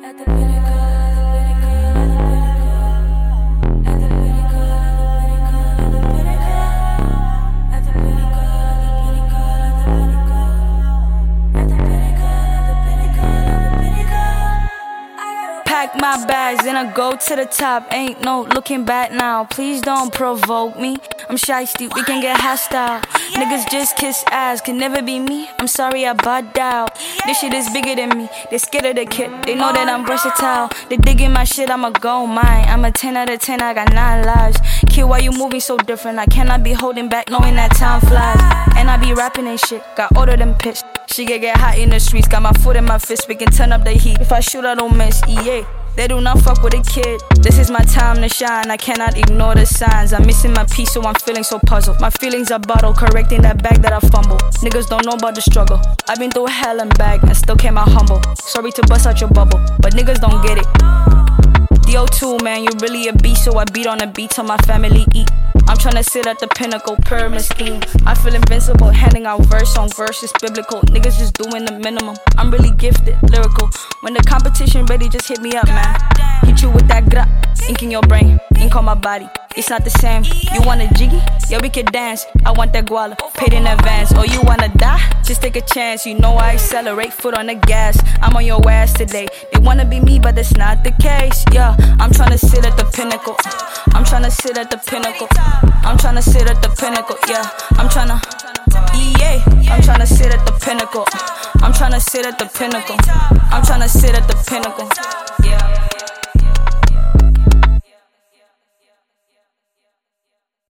Pack my bags, then I go to the top. Ain't no looking back now. Please don't provoke me. I'm shiesty, we can get hostile. Niggas just kiss ass, can never be me. I'm sorry I bugged out. This shit is bigger than me. They scared of the kid, they know that I'm versatile. They digging my shit, I'ma go mine. I'm a 10 out of 10, I got 9 lives. Kid, why you moving so different? I cannot be holding back, knowing that time flies. And I be rapping and shit, got older than pitch. She get hot in the streets, got my foot in my fist, we can turn up the heat. If I shoot, I don't miss, yeah. They do not fuck with a kid. This is my time to shine, I cannot ignore the signs. I'm missing my piece, so I'm feeling so puzzled. My feelings are bottled, correcting that bag that I fumbled. Niggas don't know about the struggle. I've been through hell and back, and still came out humble. Sorry to bust out your bubble, but niggas don't get it. DO2, man, you really a beast, so I beat on the beat till my family eat. I'm tryna sit at the pinnacle, pyramid scheme. I feel invincible, handing out verse on verse, it's biblical. Niggas just doing the minimum. I'm really gifted, lyrical. When the competition ready, just hit me up, man. Hit you with that grap, ink in your brain, ink on my body. It's not the same. You want a jiggy? Yeah, we can dance. I want that guala, paid in advance. Or you wanna die? Just take a chance. You know I accelerate, foot on the gas. I'm on your ass today. They wanna be me, but that's not the case. Yeah, I'm tryna sit at the pinnacle. I'm tryna sit at the pinnacle. I'm tryna sit at the pinnacle. Yeah, I'm tryna. Yeah, I'm tryna sit at the pinnacle. I'm tryna sit at the pinnacle. I'm tryna sit at the pinnacle.